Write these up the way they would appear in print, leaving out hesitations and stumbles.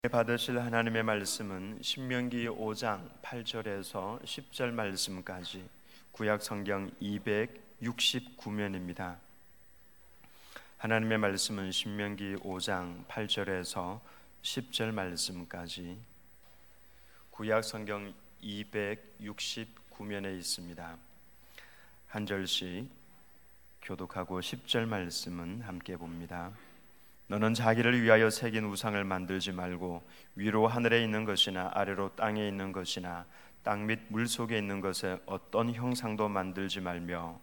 받으실 하나님의 말씀은 신명기 5장 8절에서 10절 말씀까지 구약 성경 269면입니다. 하나님의 말씀은 신명기 5장 8절에서 10절 말씀까지 구약 성경 269면에 있습니다. 한 절씩 교독하고 10절 말씀은 함께 봅니다. 너는 자기를 위하여 새긴 우상을 만들지 말고 위로 하늘에 있는 것이나 아래로 땅에 있는 것이나 땅 및 물 속에 있는 것에 어떤 형상도 만들지 말며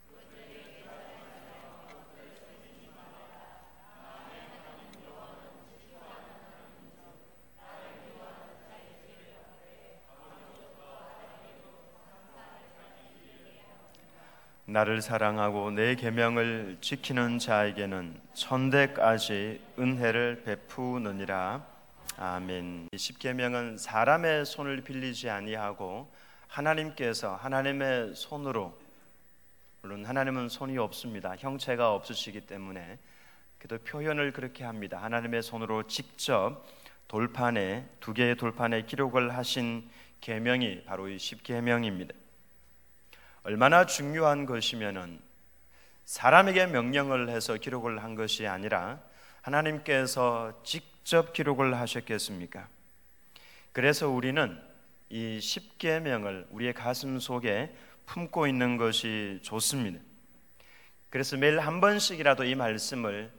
나를 사랑하고 내 계명을 지키는 자에게는 천대까지 은혜를 베푸느니라. 아멘. 이 십계명은 사람의 손을 빌리지 아니하고 하나님께서 하나님의 손으로, 물론 하나님은 손이 없습니다. 형체가 없으시기 때문에 그래도 표현을 그렇게 합니다. 하나님의 손으로 직접 돌판에, 두 개의 돌판에 기록을 하신 계명이 바로 이 십계명입니다. 얼마나 중요한 것이면은 사람에게 명령을 해서 기록을 한 것이 아니라 하나님께서 직접 기록을 하셨겠습니까? 그래서 우리는 이 십계명을 우리의 가슴 속에 품고 있는 것이 좋습니다. 그래서 매일 한 번씩이라도 이 말씀을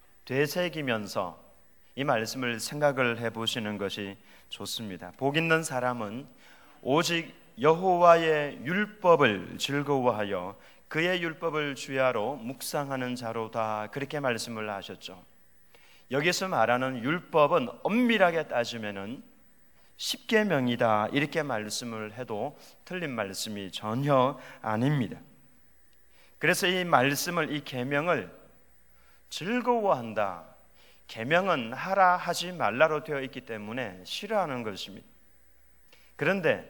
되새기면서 이 말씀을 생각을 해보시는 것이 좋습니다. 복 있는 사람은 오직 여호와의 율법을 즐거워하여 그의 율법을 주야로 묵상하는 자로다, 그렇게 말씀을 하셨죠. 여기서 말하는 율법은 엄밀하게 따지면은 십계명이다, 이렇게 말씀을 해도 틀린 말씀이 전혀 아닙니다. 그래서 이 말씀을, 이 계명을 즐거워한다. 계명은 하라 하지 말라로 되어 있기 때문에 싫어하는 것입니다. 그런데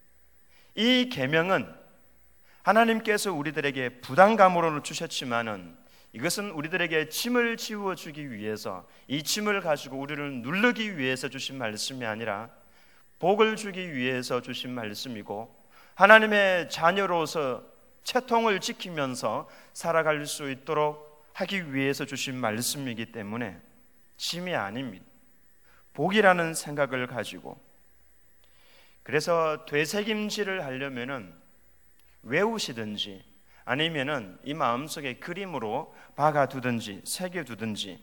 이 계명은 하나님께서 우리들에게 부담감으로 주셨지만은 이것은 우리들에게 짐을 지워주기 위해서, 이 짐을 가지고 우리를 누르기 위해서 주신 말씀이 아니라 복을 주기 위해서 주신 말씀이고, 하나님의 자녀로서 채통을 지키면서 살아갈 수 있도록 하기 위해서 주신 말씀이기 때문에 짐이 아닙니다. 복이라는 생각을 가지고, 그래서 되새김질을 하려면은 외우시든지 아니면은 이 마음속에 그림으로 박아두든지 새겨두든지,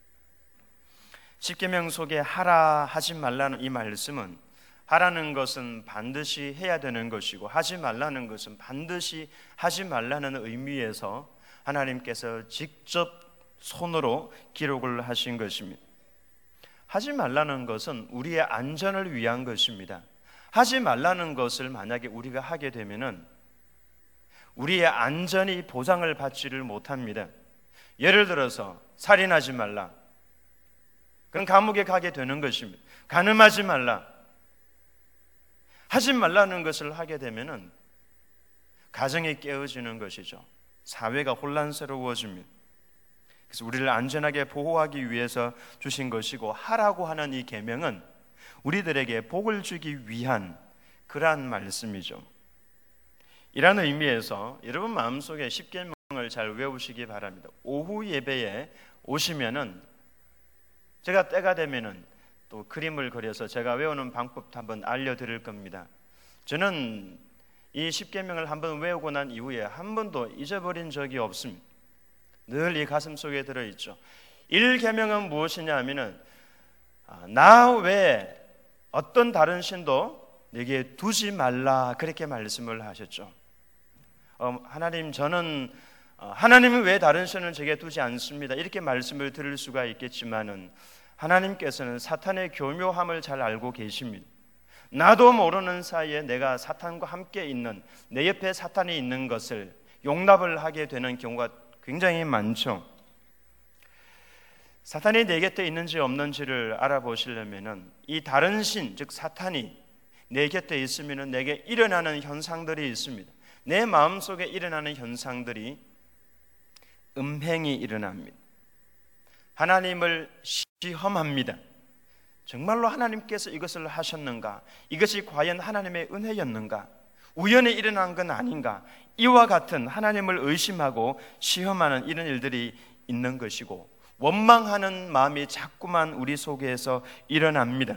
십계명 속에 하라 하지 말라는 이 말씀은, 하라는 것은 반드시 해야 되는 것이고 하지 말라는 것은 반드시 하지 말라는 의미에서 하나님께서 직접 손으로 기록을 하신 것입니다. 하지 말라는 것은 우리의 안전을 위한 것입니다. 하지 말라는 것을 만약에 우리가 하게 되면은 우리의 안전이 보장을 받지를 못합니다. 예를 들어서 살인하지 말라, 그럼 감옥에 가게 되는 것입니다. 간음하지 말라, 하지 말라는 것을 하게 되면은 가정이 깨어지는 것이죠. 사회가 혼란스러워집니다. 그래서 우리를 안전하게 보호하기 위해서 주신 것이고, 하라고 하는 이 계명은 우리들에게 복을 주기 위한 그러한 말씀이죠. 이라는 의미에서 여러분 마음속에 십계명을 잘 외우시기 바랍니다. 오후 예배에 오시면은 제가 때가 되면은 또 그림을 그려서 제가 외우는 방법도 한번 알려드릴 겁니다. 저는 이 십계명을 한번 외우고 난 이후에 한 번도 잊어버린 적이 없습니다. 늘 이 가슴 속에 들어있죠. 1계명은 무엇이냐 하면은 나 외에 어떤 다른 신도 내게 두지 말라, 그렇게 말씀을 하셨죠. 하나님, 저는 하나님은 왜 다른 신을 제게 두지 않습니다, 이렇게 말씀을 드릴 수가 있겠지만은 하나님께서는 사탄의 교묘함을 잘 알고 계십니다. 나도 모르는 사이에 내가 사탄과 함께 있는, 내 옆에 사탄이 있는 것을 용납을 하게 되는 경우가 굉장히 많죠. 사탄이 내 곁에 있는지 없는지를 알아보시려면은 이 다른 신, 즉 사탄이 내 곁에 있으면은 내게 일어나는 현상들이 있습니다. 내 마음속에 일어나는 현상들이 음행이 일어납니다. 하나님을 시험합니다. 정말로 하나님께서 이것을 하셨는가? 이것이 과연 하나님의 은혜였는가? 우연히 일어난 건 아닌가? 이와 같은 하나님을 의심하고 시험하는 이런 일들이 있는 것이고, 원망하는 마음이 자꾸만 우리 속에서 일어납니다.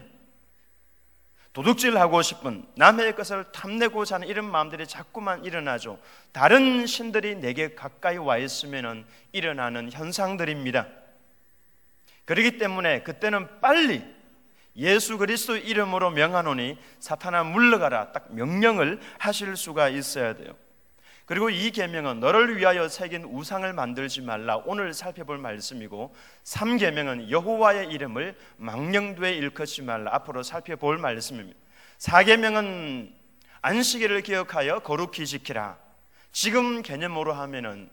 도둑질하고 싶은, 남의 것을 탐내고자 하는 이런 마음들이 자꾸만 일어나죠. 다른 신들이 내게 가까이 와 있으면 일어나는 현상들입니다. 그렇기 때문에 그때는 빨리 예수 그리스도 이름으로 명하노니 사탄아 물러가라, 딱 명령을 하실 수가 있어야 돼요. 그리고 이 계명은 너를 위하여 새긴 우상을 만들지 말라, 오늘 살펴볼 말씀이고, 3계명은 여호와의 이름을 망령되이 일컫지 말라, 앞으로 살펴볼 말씀입니다. 4계명은 안식일을 기억하여 거룩히 지키라. 지금 개념으로 하면은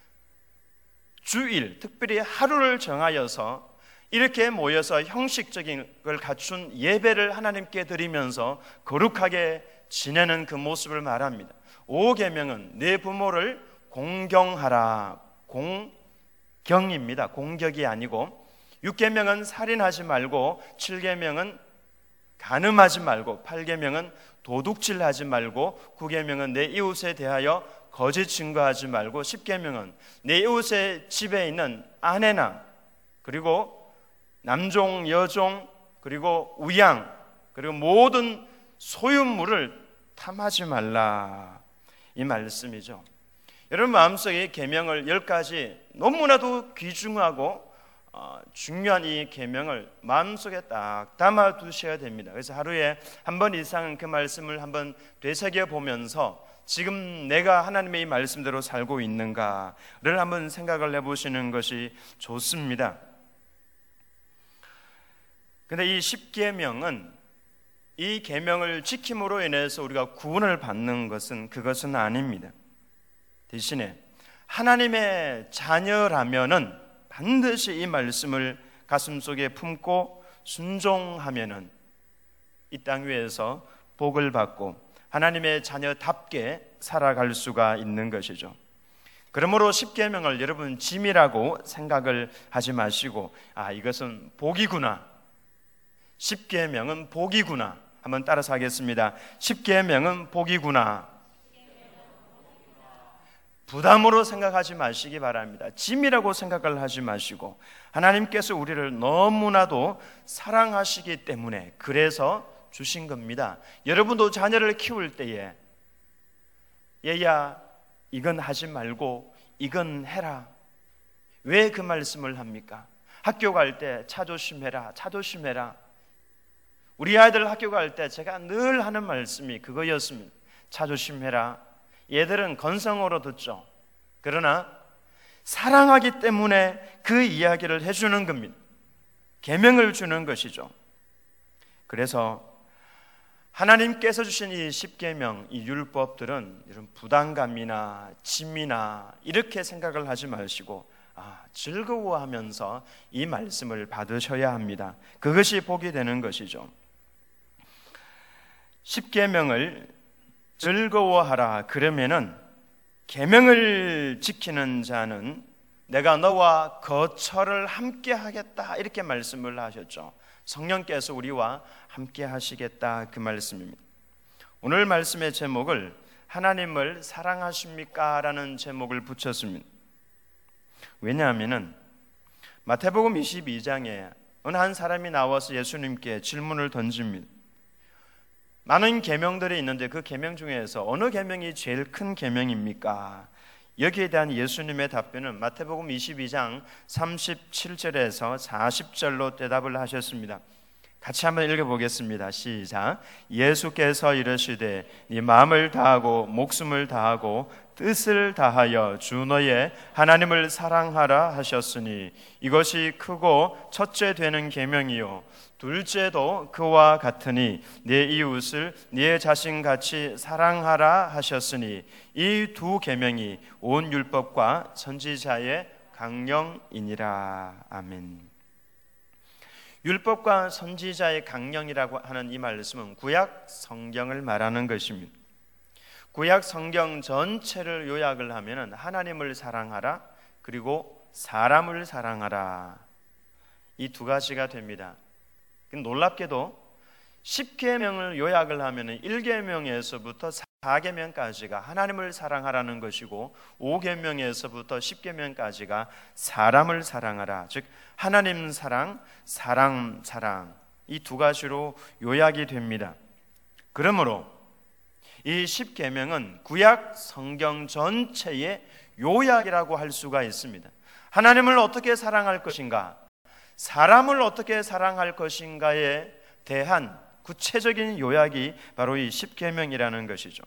주일, 특별히 하루를 정하여서 이렇게 모여서 형식적인 걸 갖춘 예배를 하나님께 드리면서 거룩하게 지내는 그 모습을 말합니다. 5계명은 내 부모를 공경하라. 공경입니다. 공격이 아니고. 6계명은 살인하지 말고, 7계명은 간음하지 말고, 8계명은 도둑질하지 말고, 9계명은 내 이웃에 대하여 거짓 증거하지 말고, 10계명은 내 이웃의 집에 있는 아내나 그리고 남종, 여종, 그리고 우양, 그리고 모든 소유물을 탐하지 말라, 이 말씀이죠. 여러분 마음속에 계명을 10가지 너무나도 귀중하고 중요한 이 계명을 마음속에 딱 담아 두셔야 됩니다. 그래서 하루에 한 번 이상 그 말씀을 한번 되새겨 보면서 지금 내가 하나님의 이 말씀대로 살고 있는가를 한번 생각을 해보시는 것이 좋습니다. 근데 이 10계명은 이 계명을 지킴으로 인해서 우리가 구원을 받는 그것은 아닙니다. 대신에 하나님의 자녀라면은 반드시 이 말씀을 가슴속에 품고 순종하면은 이 땅 위에서 복을 받고 하나님의 자녀답게 살아갈 수가 있는 것이죠. 그러므로 10계명을 여러분 짐이라고 생각을 하지 마시고, 이것은 복이구나, 10계명은 복이구나, 한번 따라서 하겠습니다. 10계명은 복이구나. 부담으로 생각하지 마시기 바랍니다. 짐이라고 생각을 하지 마시고, 하나님께서 우리를 너무나도 사랑하시기 때문에 그래서 주신 겁니다. 여러분도 자녀를 키울 때에 얘야 이건 하지 말고 이건 해라, 왜 그 말씀을 합니까? 학교 갈 때 차 조심해라, 차 조심해라. 우리 아이들 학교 갈 때 제가 늘 하는 말씀이 그거였습니다. 차 조심해라. 얘들은 건성으로 듣죠. 그러나 사랑하기 때문에 그 이야기를 해주는 겁니다. 계명을 주는 것이죠. 그래서 하나님께서 주신 이 10계명, 이 율법들은 이런 부담감이나 짐이나 이렇게 생각을 하지 마시고 즐거워하면서 이 말씀을 받으셔야 합니다. 그것이 복이 되는 것이죠. 10계명을 즐거워하라 그러면은 계명을 지키는 자는 내가 너와 거처를 함께 하겠다, 이렇게 말씀을 하셨죠. 성령께서 우리와 함께 하시겠다, 그 말씀입니다. 오늘 말씀의 제목을 하나님을 사랑하십니까? 라는 제목을 붙였습니다. 왜냐하면 마태복음 22장에 어느 한 사람이 나와서 예수님께 질문을 던집니다. 많은 계명들이 있는데 그 계명 중에서 어느 계명이 제일 큰 계명입니까? 여기에 대한 예수님의 답변은 마태복음 22장 37절에서 40절로 대답을 하셨습니다. 같이 한번 읽어보겠습니다. 시작. 예수께서 이르시되 네 마음을 다하고 목숨을 다하고 뜻을 다하여 주 너의 하나님을 사랑하라 하셨으니 이것이 크고 첫째 되는 계명이요 둘째도 그와 같으니 네 이웃을 네 자신같이 사랑하라 하셨으니 이 두 계명이 온 율법과 선지자의 강령이니라. 아멘. 율법과 선지자의 강령이라고 하는 이 말씀은 구약 성경을 말하는 것입니다. 구약 성경 전체를 요약을 하면 하나님을 사랑하라, 그리고 사람을 사랑하라, 이 두 가지가 됩니다. 놀랍게도 10계명을 요약을 하면 1계명에서부터 4계명까지가 하나님을 사랑하라는 것이고 5계명에서부터 10계명까지가 사람을 사랑하라, 즉 하나님 사랑, 사람 이 두 가지로 요약이 됩니다. 그러므로 이 10계명은 구약 성경 전체의 요약이라고 할 수가 있습니다. 하나님을 어떻게 사랑할 것인가, 사람을 어떻게 사랑할 것인가에 대한 구체적인 요약이 바로 이 10계명이라는 것이죠.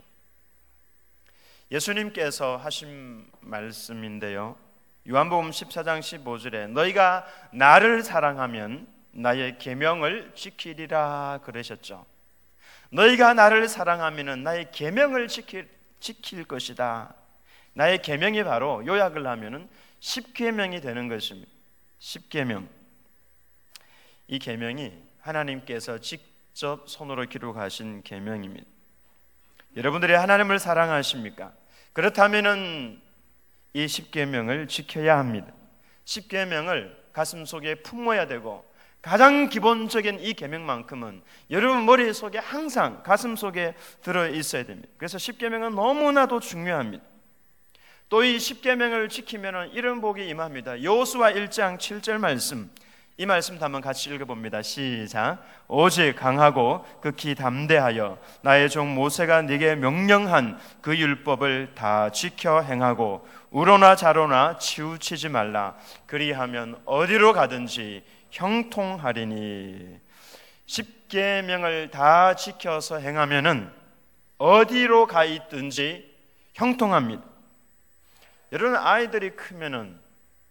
예수님께서 하신 말씀인데요, 요한복음 14장 15절에 너희가 나를 사랑하면 나의 계명을 지키리라 그러셨죠. 너희가 나를 사랑하면 나의 계명을 지킬 것이다. 나의 계명이 바로 요약을 하면 10계명이 되는 것입니다. 10계명. 이 계명이 하나님께서 직접 손으로 기록하신 계명입니다. 여러분들이 하나님을 사랑하십니까? 그렇다면 이 10계명을 지켜야 합니다. 10계명을 가슴속에 품어야 되고, 가장 기본적인 이 계명만큼은 여러분 머릿속에 항상 가슴속에 들어있어야 됩니다. 그래서 10계명은 너무나도 중요합니다. 또 이 10계명을 지키면 이런 복이 임합니다. 여호수아 1장 7절 말씀, 이 말씀도 한번 같이 읽어봅니다. 시작. 오직 강하고 극히 담대하여 나의 종 모세가 네게 명령한 그 율법을 다 지켜 행하고 우로나 좌로나 치우치지 말라. 그리하면 어디로 가든지 형통하리니. 10계명을 다 지켜서 행하면은 어디로 가 있든지 형통합니다. 여러분, 아이들이 크면은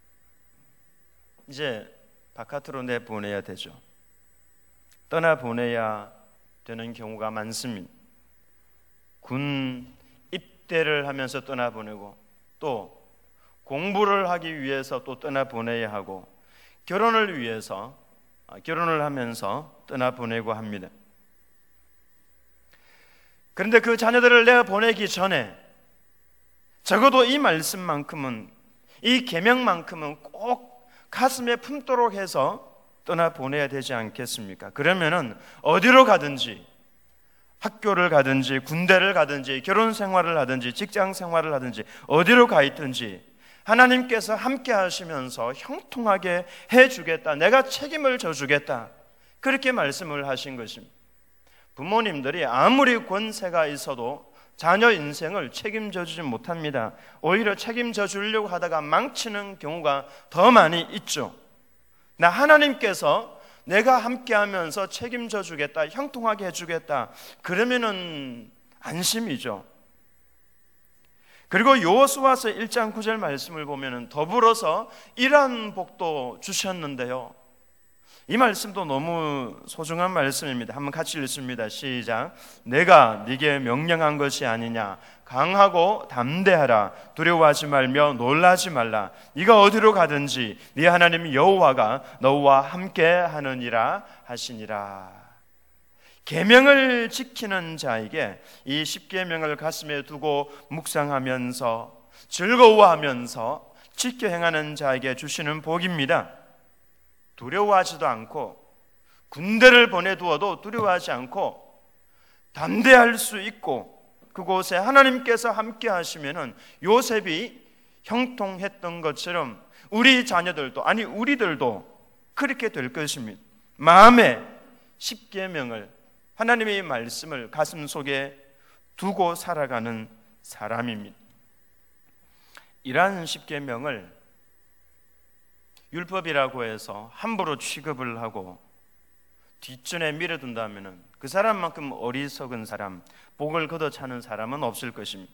이제 바깥으로 내보내야 되죠. 떠나보내야 되는 경우가 많습니다. 군 입대를 하면서 떠나보내고, 또 공부를 하기 위해서 또 떠나보내야 하고, 결혼을 위해서 결혼을 하면서 떠나보내고 합니다. 그런데 그 자녀들을 내보내기 전에 적어도 이 말씀만큼은, 이 계명만큼은 꼭 가슴에 품도록 해서 떠나보내야 되지 않겠습니까? 그러면은 어디로 가든지, 학교를 가든지 군대를 가든지 결혼 생활을 하든지 직장 생활을 하든지 어디로 가 있든지 하나님께서 함께 하시면서 형통하게 해주겠다, 내가 책임을 져주겠다, 그렇게 말씀을 하신 것입니다. 부모님들이 아무리 권세가 있어도 자녀 인생을 책임져 주지 못합니다. 오히려 책임져 주려고 하다가 망치는 경우가 더 많이 있죠. 나 하나님께서 내가 함께하면서 책임져 주겠다, 형통하게 해주겠다, 그러면은 안심이죠. 그리고 여호수아서 1장 9절 말씀을 보면은 더불어서 이러한 복도 주셨는데요, 이 말씀도 너무 소중한 말씀입니다. 한번 같이 읽습니다. 시작. 내가 네게 명령한 것이 아니냐. 강하고 담대하라. 두려워하지 말며 놀라지 말라. 네가 어디로 가든지 네 하나님 여호와가 너와 함께 하느니라 하시니라. 계명을 지키는 자에게 이 10계명을 가슴에 두고 묵상하면서 즐거워하면서 지켜 행하는 자에게 주시는 복입니다. 두려워하지도 않고, 군대를 보내두어도 두려워하지 않고 담대할 수 있고, 그곳에 하나님께서 함께 하시면은 요셉이 형통했던 것처럼 우리 자녀들도, 아니 우리들도 그렇게 될 것입니다. 마음에 10계명을, 하나님의 말씀을 가슴속에 두고 살아가는 사람입니다. 이러한 10계명을 율법이라고 해서 함부로 취급을 하고 뒷전에 밀어둔다면 그 사람만큼 어리석은 사람, 복을 걷어차는 사람은 없을 것입니다.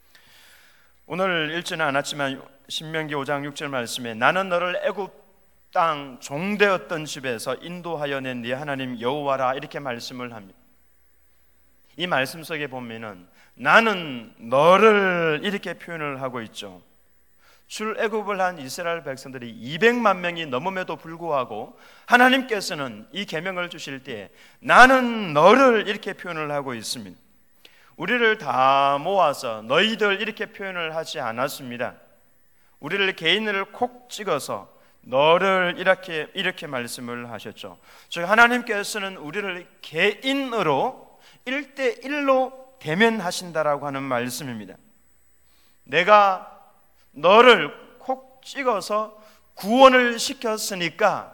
오늘 읽지는 않았지만 신명기 5장 6절 말씀에 나는 너를 애굽 땅 종되었던 집에서 인도하여 낸 네 하나님 여호와라, 이렇게 말씀을 합니다. 이 말씀 속에 보면은 나는 너를 이렇게 표현을 하고 있죠. 출애굽을 한 이스라엘 백성들이 200만 명이 넘음에도 불구하고 하나님께서는 이 계명을 주실 때 나는 너를 이렇게 표현을 하고 있습니다. 우리를 다 모아서 너희들 이렇게 표현을 하지 않았습니다. 우리를 개인을 콕 찍어서 너를 이렇게 말씀을 하셨죠. 즉 하나님께서는 우리를 개인으로 1대1로 대면하신다라고 하는 말씀입니다. 내가 너를 콕 찍어서 구원을 시켰으니까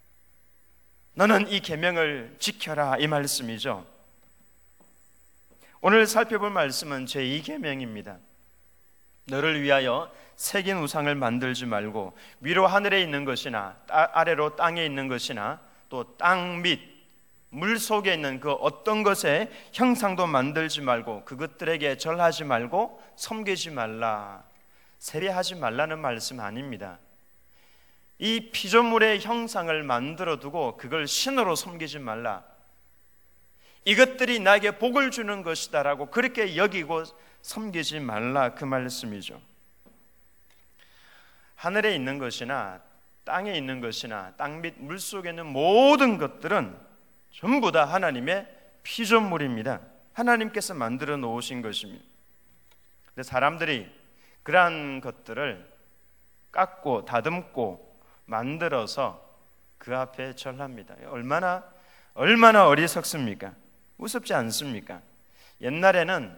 너는 이 계명을 지켜라, 이 말씀이죠. 오늘 살펴볼 말씀은 제2계명입니다. 너를 위하여 새긴 우상을 만들지 말고 위로 하늘에 있는 것이나 아래로 땅에 있는 것이나 또 땅 밑 물속에 있는 그 어떤 것의 형상도 만들지 말고 그것들에게 절하지 말고 섬기지 말라, 세배하지 말라는 말씀 아닙니다. 이 피조물의 형상을 만들어 두고 그걸 신으로 섬기지 말라, 이것들이 나에게 복을 주는 것이다라고 그렇게 여기고 섬기지 말라, 그 말씀이죠. 하늘에 있는 것이나 땅에 있는 것이나 땅 밑 물속에 있는 모든 것들은 전부 다 하나님의 피조물입니다. 하나님께서 만들어 놓으신 것입니다. 근데 사람들이 그러한 것들을 깎고 다듬고 만들어서 그 앞에 절합니다. 얼마나 어리석습니까? 우습지 않습니까? 옛날에는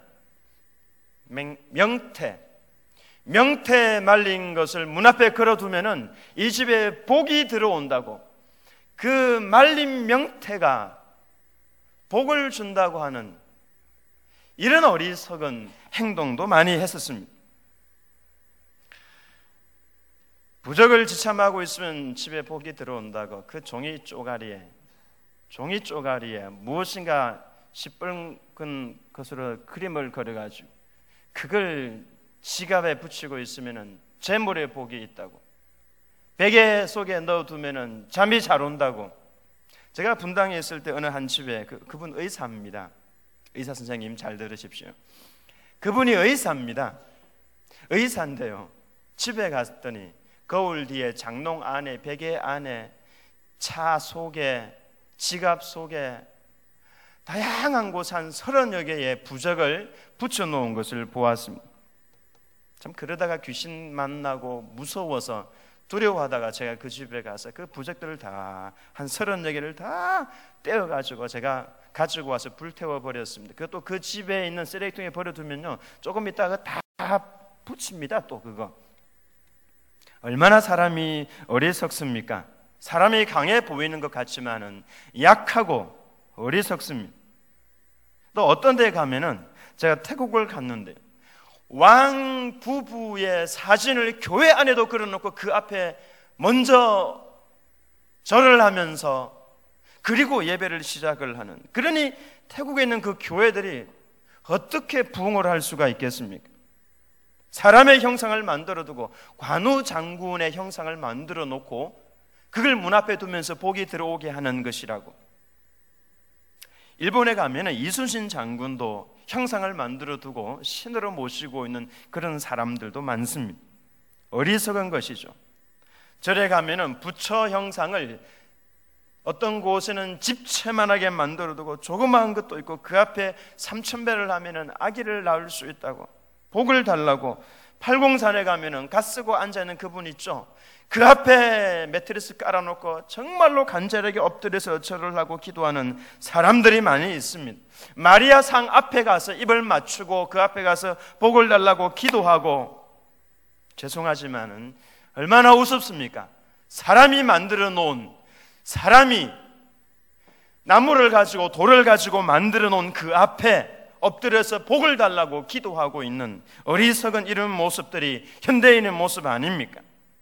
명태 말린 것을 문 앞에 걸어두면은 이 집에 복이 들어온다고, 그 말린 명태가 복을 준다고 하는 이런 어리석은 행동도 많이 했었습니다. 부적을 지참하고 있으면 집에 복이 들어온다고 그 종이 쪼가리에 무엇인가 시뻘건 것으로 그림을 그려가지고 그걸 지갑에 붙이고 있으면 재물의 복이 있다고, 베개 속에 넣어두면 잠이 잘 온다고. 제가 분당에 있을 때 어느 한 집에 그분 의사입니다. 의사 선생님 잘 들으십시오. 그분이 의사입니다. 의사인데요, 집에 갔더니 거울 뒤에 장롱 안에, 베개 안에, 차 속에, 지갑 속에 다양한 곳 한 30여 개의 부적을 붙여놓은 것을 보았습니다. 참 그러다가 귀신 만나고 무서워서 두려워하다가 제가 그 집에 가서 그 부적들을 다 한 30여 개를 다 떼어가지고 제가 가지고 와서 불태워버렸습니다. 그것도 그 집에 있는 쓰레기통에 버려두면요 조금 있다가 다 붙입니다. 또 그거 얼마나 사람이 어리석습니까? 사람이 강해 보이는 것 같지만은 약하고 어리석습니다. 또 어떤 데 가면은 제가 태국을 갔는데 왕 부부의 사진을 교회 안에도 걸어놓고 그 앞에 먼저 절을 하면서 그리고 예배를 시작을 하는, 그러니 태국에 있는 그 교회들이 어떻게 부흥을 할 수가 있겠습니까? 사람의 형상을 만들어 두고 관우 장군의 형상을 만들어 놓고 그걸 문 앞에 두면서 복이 들어오게 하는 것이라고. 일본에 가면 이순신 장군도 형상을 만들어 두고 신으로 모시고 있는 그런 사람들도 많습니다. 어리석은 것이죠. 절에 가면 부처 형상을 어떤 곳에는 집채만하게 만들어 두고 조그마한 것도 있고 그 앞에 3,000배를 하면 아기를 낳을 수 있다고 복을 달라고. 팔공산에 가면 갓 쓰고 앉아있는 그분 있죠. 그 앞에 매트리스 깔아놓고 정말로 간절하게 엎드려서 절을 하고 기도하는 사람들이 많이 있습니다. 마리아 상 앞에 가서 입을 맞추고 그 앞에 가서 복을 달라고 기도하고. 죄송하지만은 얼마나 우습습니까? 사람이 만들어 놓은, 사람이 나무를 가지고 돌을 가지고 만들어 놓은 그 앞에 엎드려서 복을 달라고 기도하고 있는 어리석은 이런 모습들이 현대인의 모습 아닙니까?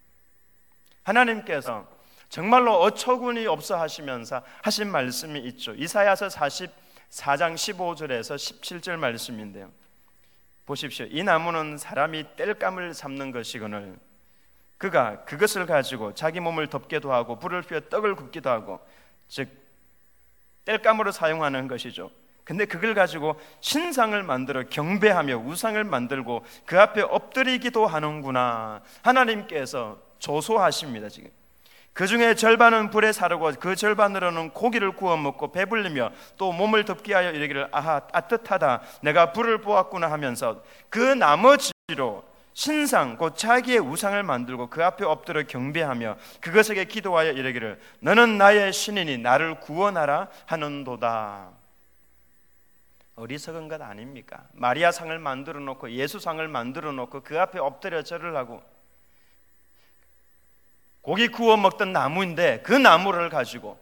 하나님께서 정말로 어처구니 없어 하시면서 하신 말씀이 있죠. 이사야서 44장 15절에서 17절 말씀인데요, 보십시오. 이 나무는 사람이 땔감을 삶는 것이거늘 그가 그것을 가지고 자기 몸을 덮기도 하고 불을 피워 떡을 굽기도 하고, 즉 땔감으로 사용하는 것이죠. 근데 그걸 가지고 신상을 만들어 경배하며 우상을 만들고 그 앞에 엎드리기도 하는구나. 하나님께서 조소하십니다. 지금 그 중에 절반은 불에 사르고 그 절반으로는 고기를 구워 먹고 배불리며 또 몸을 덮게 하여 이르기를 아하 따뜻하다 내가 불을 보았구나 하면서 그 나머지로 신상 곧 자기의 우상을 만들고 그 앞에 엎드려 경배하며 그것에게 기도하여 이르기를 너는 나의 신이니 나를 구원하라 하는도다. 어리석은 것 아닙니까? 마리아상을 만들어 놓고 예수상을 만들어 놓고 그 앞에 엎드려 절을 하고, 고기 구워 먹던 나무인데 그 나무를 가지고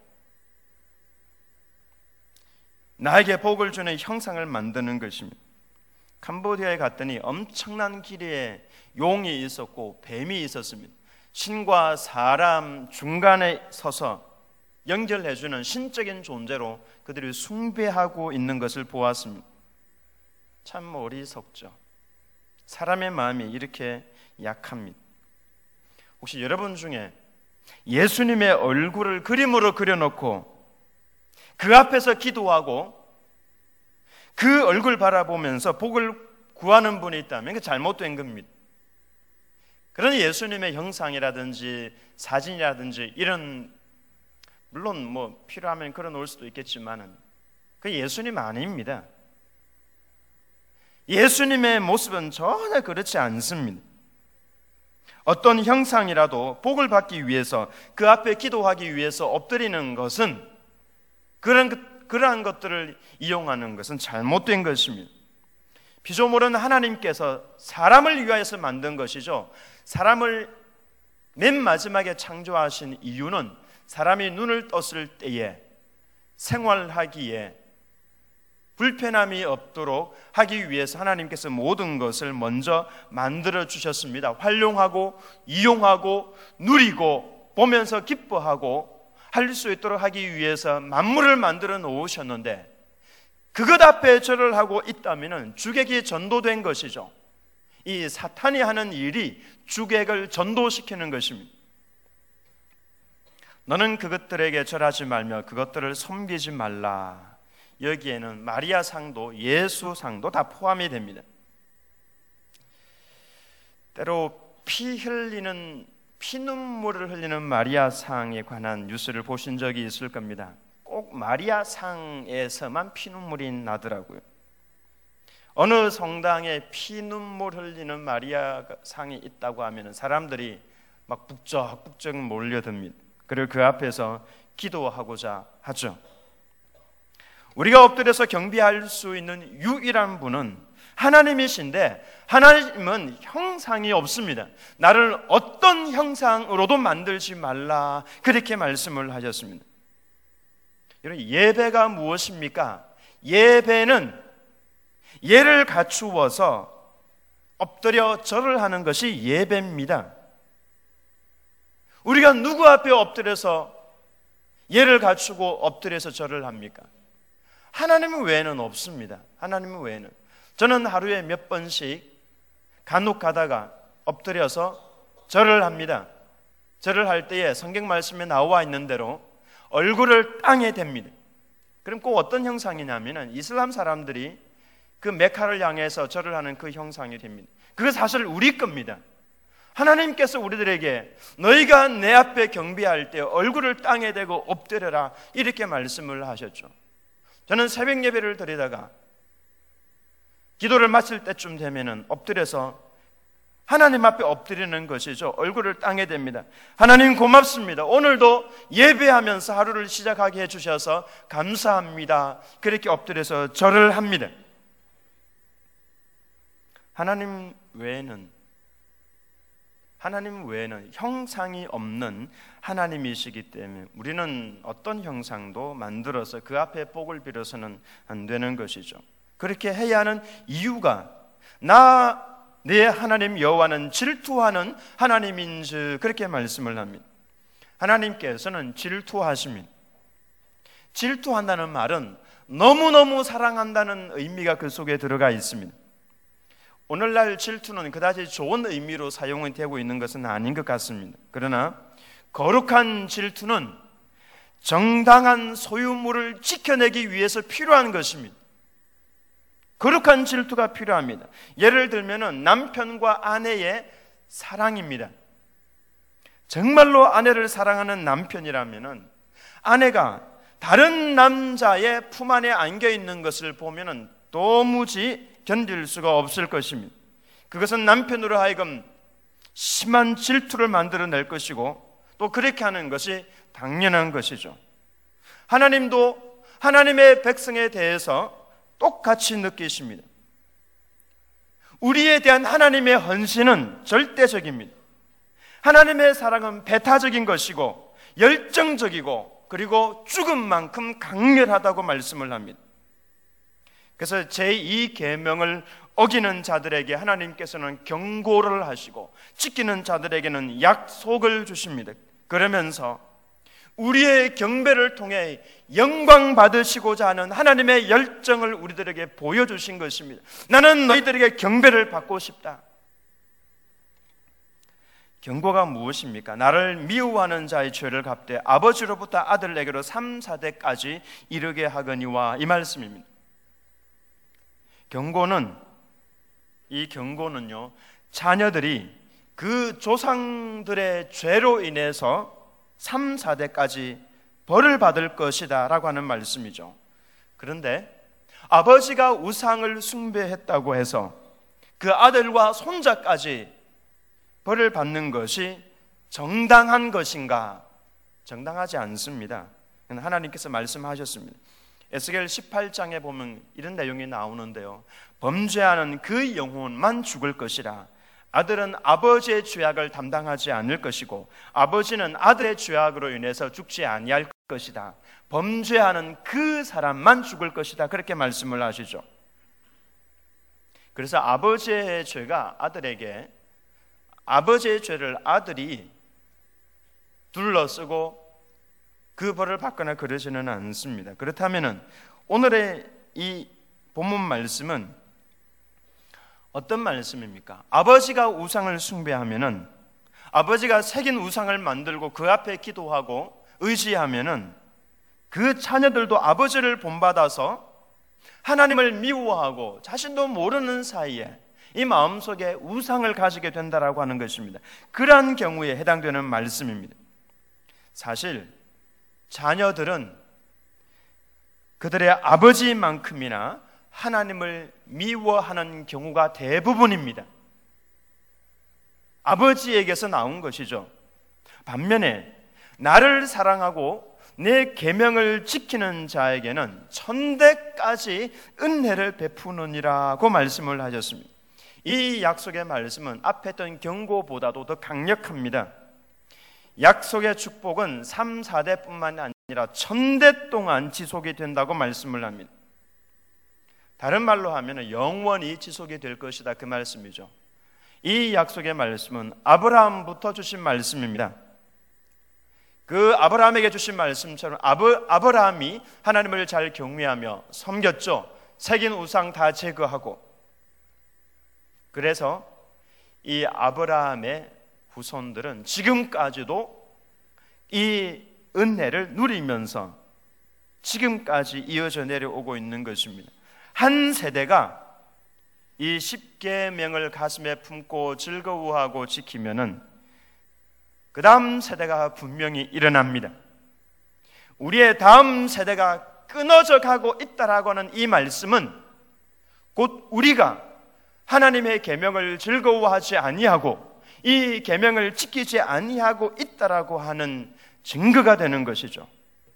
나에게 복을 주는 형상을 만드는 것입니다. 캄보디아에 갔더니 엄청난 길이에 용이 있었고 뱀이 있었습니다. 신과 사람 중간에 서서 연결해주는 신적인 존재로 그들이 숭배하고 있는 것을 보았습니다. 참 어리석죠. 사람의 마음이 이렇게 약합니다. 혹시 여러분 중에 예수님의 얼굴을 그림으로 그려놓고 그 앞에서 기도하고 그 얼굴 바라보면서 복을 구하는 분이 있다면 그게 잘못된 겁니다. 그런 예수님의 형상이라든지 사진이라든지 이런, 물론 뭐 필요하면 그려 놓을 수도 있겠지만은 그 예수님 아닙니다. 예수님의 모습은 전혀 그렇지 않습니다. 어떤 형상이라도 복을 받기 위해서 그 앞에 기도하기 위해서 엎드리는 것은 그러한 것들을 이용하는 것은 잘못된 것입니다. 피조물은 하나님께서 사람을 위하여서 만든 것이죠. 사람을 맨 마지막에 창조하신 이유는 사람이 눈을 떴을 때에 생활하기에 불편함이 없도록 하기 위해서 하나님께서 모든 것을 먼저 만들어 주셨습니다. 활용하고 이용하고 누리고 보면서 기뻐하고 할 수 있도록 하기 위해서 만물을 만들어 놓으셨는데, 그것 앞에 절을 하고 있다면 주객이 전도된 것이죠. 이 사탄이 하는 일이 주객을 전도시키는 것입니다. 너는 그것들에게 절하지 말며 그것들을 섬기지 말라. 여기에는 마리아상도 예수상도 다 포함이 됩니다. 때로 피눈물을 흘리는 마리아상에 관한 뉴스를 보신 적이 있을 겁니다. 꼭 마리아상에서만 피눈물이 나더라고요. 어느 성당에 피눈물 흘리는 마리아상이 있다고 하면 사람들이 막 북적북적 몰려듭니다. 그리고 그 앞에서 기도하고자 하죠. 우리가 엎드려서 경배할 수 있는 유일한 분은 하나님이신데, 하나님은 형상이 없습니다. 나를 어떤 형상으로도 만들지 말라, 그렇게 말씀을 하셨습니다. 예배가 무엇입니까? 예배는 예를 갖추어서 엎드려 절을 하는 것이 예배입니다. 우리가 누구 앞에 엎드려서 예를 갖추고 엎드려서 절을 합니까? 하나님 외에는 없습니다. 하나님 외에는. 저는 하루에 몇 번씩 간혹 가다가 엎드려서 절을 합니다. 절을 할 때에 성경 말씀에 나와 있는 대로 얼굴을 땅에 댑니다. 그럼 꼭 어떤 형상이냐면 이슬람 사람들이 그 메카를 향해서 절을 하는 그 형상이 됩니다. 그거 사실 우리 겁니다. 하나님께서 우리들에게 너희가 내 앞에 경배할 때 얼굴을 땅에 대고 엎드려라, 이렇게 말씀을 하셨죠. 저는 새벽 예배를 드리다가 기도를 마칠 때쯤 되면은 엎드려서 하나님 앞에 엎드리는 것이죠. 얼굴을 땅에 댑니다. 하나님 고맙습니다. 오늘도 예배하면서 하루를 시작하게 해주셔서 감사합니다. 그렇게 엎드려서 절을 합니다. 하나님 외에는 형상이 없는 하나님이시기 때문에 우리는 어떤 형상도 만들어서 그 앞에 복을 빌어서는 안 되는 것이죠. 그렇게 해야 하는 이유가 내 하나님 여호와는 질투하는 하나님인즉 그렇게 말씀을 합니다. 하나님께서는 질투하십니다. 질투한다는 말은 너무너무 사랑한다는 의미가 그 속에 들어가 있습니다. 오늘날 질투는 그다지 좋은 의미로 사용이 되고 있는 것은 아닌 것 같습니다. 그러나 거룩한 질투는 정당한 소유물을 지켜내기 위해서 필요한 것입니다. 거룩한 질투가 필요합니다. 예를 들면 남편과 아내의 사랑입니다. 정말로 아내를 사랑하는 남편이라면 아내가 다른 남자의 품 안에 안겨 있는 것을 보면 도무지 견딜 수가 없을 것입니다. 그것은 남편으로 하여금 심한 질투를 만들어낼 것이고 또 그렇게 하는 것이 당연한 것이죠. 하나님도 하나님의 백성에 대해서 똑같이 느끼십니다. 우리에 대한 하나님의 헌신은 절대적입니다. 하나님의 사랑은 배타적인 것이고 열정적이고 그리고 죽은 만큼 강렬하다고 말씀을 합니다. 그래서 제2 계명을 어기는 자들에게 하나님께서는 경고를 하시고 지키는 자들에게는 약속을 주십니다. 그러면서 우리의 경배를 통해 영광 받으시고자 하는 하나님의 열정을 우리들에게 보여주신 것입니다. 나는 너희들에게 경배를 받고 싶다. 경고가 무엇입니까? 나를 미워하는 자의 죄를 갚되 아버지로부터 아들에게로 3, 4대까지 이르게 하거니와, 이 말씀입니다. 이 경고는요, 자녀들이 그 조상들의 죄로 인해서 3, 4대까지 벌을 받을 것이다 라고 하는 말씀이죠. 그런데 아버지가 우상을 숭배했다고 해서 그 아들과 손자까지 벌을 받는 것이 정당한 것인가? 정당하지 않습니다. 하나님께서 말씀하셨습니다. 에스겔 18장에 보면 이런 내용이 나오는데요, 범죄하는 그 영혼만 죽을 것이라. 아들은 아버지의 죄악을 담당하지 않을 것이고 아버지는 아들의 죄악으로 인해서 죽지 아니할 것이다. 범죄하는 그 사람만 죽을 것이다. 그렇게 말씀을 하시죠. 그래서 아버지의 죄가 아들에게, 아버지의 죄를 아들이 둘러쓰고 그 벌을 받거나 그러지는 않습니다. 그렇다면 오늘의 이 본문 말씀은 어떤 말씀입니까? 아버지가 우상을 숭배하면은, 아버지가 새긴 우상을 만들고 그 앞에 기도하고 의지하면은 그 자녀들도 아버지를 본받아서 하나님을 미워하고 자신도 모르는 사이에 이 마음속에 우상을 가지게 된다라고 하는 것입니다. 그러한 경우에 해당되는 말씀입니다. 사실 자녀들은 그들의 아버지만큼이나 하나님을 미워하는 경우가 대부분입니다. 아버지에게서 나온 것이죠. 반면에 나를 사랑하고 내 계명을 지키는 자에게는 천대까지 은혜를 베푸느니라고 말씀을 하셨습니다. 이 약속의 말씀은 앞에 했던 경고보다도 더 강력합니다. 약속의 축복은 3, 4대뿐만 아니라 1000대 동안 지속이 된다고 말씀을 합니다. 다른 말로 하면 영원히 지속이 될 것이다, 그 말씀이죠. 이 약속의 말씀은 아브라함부터 주신 말씀입니다. 그 아브라함에게 주신 말씀처럼 아브라함이 하나님을 잘 경외하며 섬겼죠. 새긴 우상 다 제거하고. 그래서 이 아브라함의 후손들은 지금까지도 이 은혜를 누리면서 지금까지 이어져 내려오고 있는 것입니다. 한 세대가 이 10계명을 가슴에 품고 즐거워하고 지키면은 그 다음 세대가 분명히 일어납니다. 우리의 다음 세대가 끊어져 가고 있다라고 하는 이 말씀은 곧 우리가 하나님의 계명을 즐거워하지 아니하고 이 계명을 지키지 아니하고 있다라고 하는 증거가 되는 것이죠.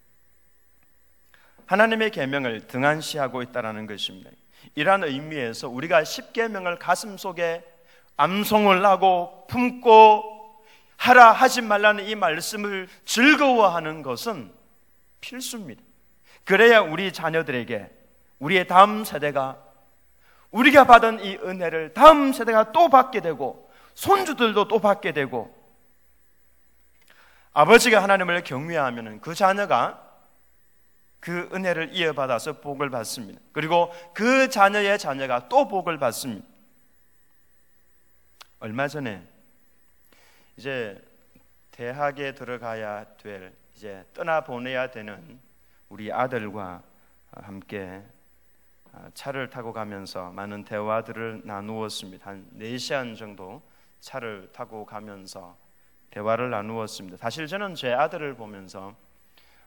하나님의 계명을 등한시하고 있다라는 것입니다. 이러한 의미에서 우리가 10계명을 가슴속에 암송을 하고 품고 하라 하지 말라는 이 말씀을 즐거워하는 것은 필수입니다. 그래야 우리 자녀들에게, 우리의 다음 세대가 우리가 받은 이 은혜를 다음 세대가 또 받게 되고 손주들도 또 받게 되고, 아버지가 하나님을 경외하면 그 자녀가 그 은혜를 이어받아서 복을 받습니다. 그리고 그 자녀의 자녀가 또 복을 받습니다. 얼마 전에 이제 대학에 들어가야 될, 이제 떠나보내야 되는 우리 아들과 함께 차를 타고 가면서 많은 대화들을 나누었습니다. 한 4시간 정도 차를 타고 가면서 대화를 나누었습니다. 사실 저는 제 아들을 보면서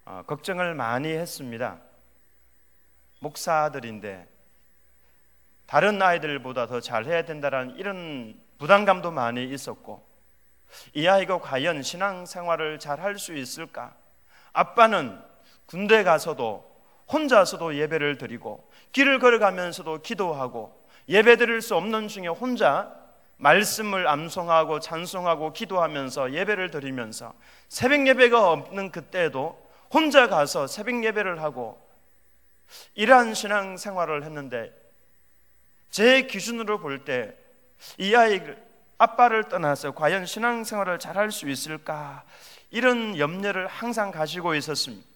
걱정을 많이 했습니다. 목사들인데 다른 아이들보다 더 잘해야 된다는 이런 부담감도 많이 있었고, 이 아이가 과연 신앙생활을 잘 할 수 있을까? 아빠는 군대 가서도 혼자서도 예배를 드리고 길을 걸어가면서도 기도하고 예배 드릴 수 없는 중에 혼자 말씀을 암송하고 찬송하고 기도하면서 예배를 드리면서 새벽 예배가 없는 그때에도 혼자 가서 새벽 예배를 하고 이러한 신앙생활을 했는데, 제 기준으로 볼 때 이 아이를 아빠를 떠나서 과연 신앙생활을 잘 할 수 있을까, 이런 염려를 항상 가지고 있었습니다.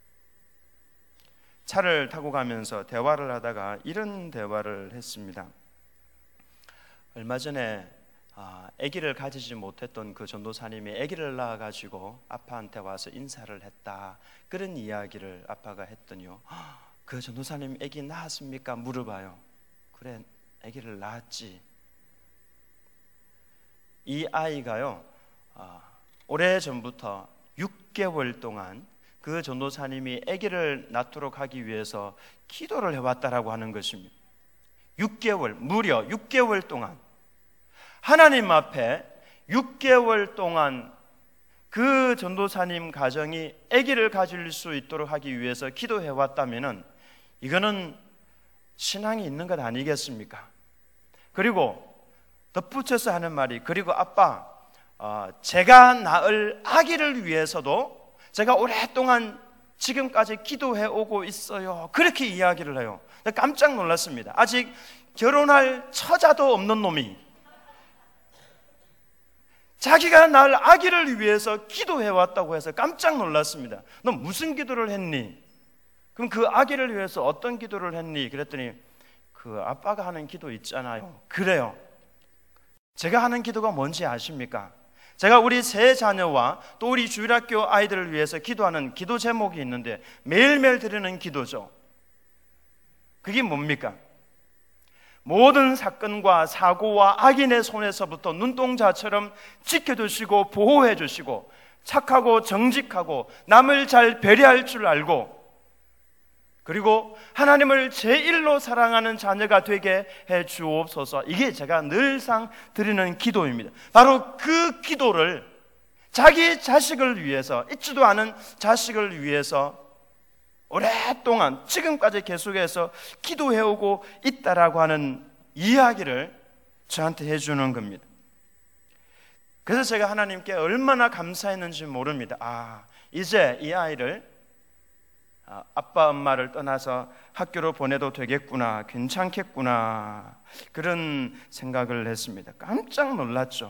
차를 타고 가면서 대화를 하다가 이런 대화를 했습니다. 얼마 전에 아기를 가지지 못했던 그 전도사님이 아기를 낳아가지고 아빠한테 와서 인사를 했다, 그런 이야기를 아빠가 했더니요, 그 전도사님 아기 낳았습니까? 물어봐요. 그래, 아기를 낳았지. 이 아이가요, 오래전부터 6개월 동안 그 전도사님이 아기를 낳도록 하기 위해서 기도를 해왔다라고 하는 것입니다. 6개월, 무려 6개월 동안 하나님 앞에 6개월 동안 그 전도사님 가정이 아기를 가질 수 있도록 하기 위해서 기도해왔다면 이거는 신앙이 있는 것 아니겠습니까? 그리고 덧붙여서 하는 말이, 그리고 아빠, 제가 낳을 아기를 위해서도 제가 오랫동안 지금까지 기도해 오고 있어요, 그렇게 이야기를 해요. 깜짝 놀랐습니다. 아직 결혼할 처자도 없는 놈이 자기가 낳을 아기를 위해서 기도해 왔다고 해서 깜짝 놀랐습니다. 너 무슨 기도를 했니? 그럼 그 아기를 위해서 어떤 기도를 했니? 그랬더니 그 아빠가 하는 기도 있잖아요. 그래요. 제가 하는 기도가 뭔지 아십니까? 제가 우리 세 자녀와 또 우리 주일학교 아이들을 위해서 기도하는 기도 제목이 있는데 매일매일 드리는 기도죠. 그게 뭡니까? 모든 사건과 사고와 악인의 손에서부터 눈동자처럼 지켜주시고 보호해 주시고 착하고 정직하고 남을 잘 배려할 줄 알고, 그리고 하나님을 제일로 사랑하는 자녀가 되게 해 주옵소서. 이게 제가 늘상 드리는 기도입니다. 바로 그 기도를 자기 자식을 위해서, 있지도 않은 자식을 위해서 오랫동안 지금까지 계속해서 기도해오고 있다라고 하는 이야기를 저한테 해주는 겁니다. 그래서 제가 하나님께 얼마나 감사했는지 모릅니다. 이제 이 아이를 아빠 엄마를 떠나서 학교로 보내도 되겠구나, 괜찮겠구나, 그런 생각을 했습니다. 깜짝 놀랐죠.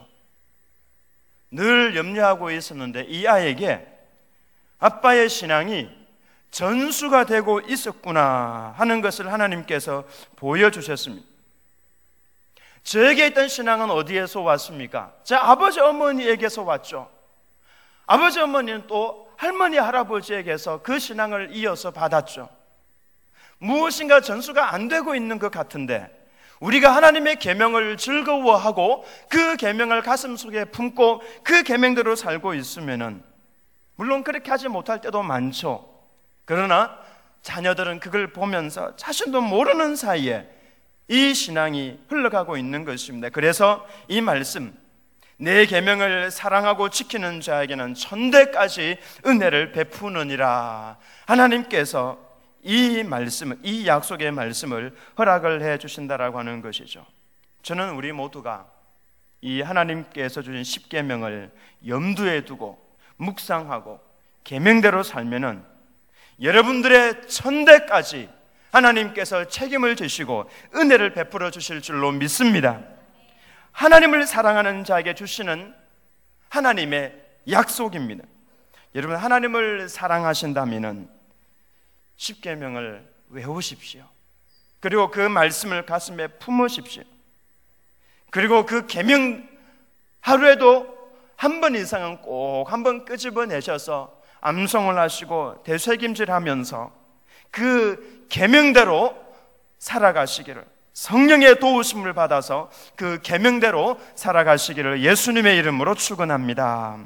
늘 염려하고 있었는데 이 아이에게 아빠의 신앙이 전수가 되고 있었구나 하는 것을 하나님께서 보여주셨습니다. 저에게 있던 신앙은 어디에서 왔습니까? 제 아버지 어머니에게서 왔죠. 아버지 어머니는 또 할머니 할아버지에게서 그 신앙을 이어서 받았죠. 무엇인가 전수가 안 되고 있는 것 같은데 우리가 하나님의 계명을 즐거워하고 그 계명을 가슴속에 품고 그 계명대로 살고 있으면은, 물론 그렇게 하지 못할 때도 많죠. 그러나 자녀들은 그걸 보면서 자신도 모르는 사이에 이 신앙이 흘러가고 있는 것입니다. 그래서 이 말씀, 내 계명을 사랑하고 지키는 자에게는 천대까지 은혜를 베푸느니라, 하나님께서 이 말씀을, 이 약속의 말씀을 허락을 해 주신다라고 하는 것이죠. 저는 우리 모두가 이 하나님께서 주신 십계명을 염두에 두고 묵상하고 계명대로 살면은 여러분들의 천대까지 하나님께서 책임을 지시고 은혜를 베풀어 주실 줄로 믿습니다. 하나님을 사랑하는 자에게 주시는 하나님의 약속입니다. 여러분, 하나님을 사랑하신다면은 십계명을 외우십시오. 그리고 그 말씀을 가슴에 품으십시오. 그리고 그 계명 하루에도 한 번 이상은 꼭 한 번 끄집어내셔서 암송을 하시고 되새김질하면서 그 계명대로 살아가시기를, 성령의 도우심을 받아서 그 계명대로 살아가시기를 예수님의 이름으로 축원합니다.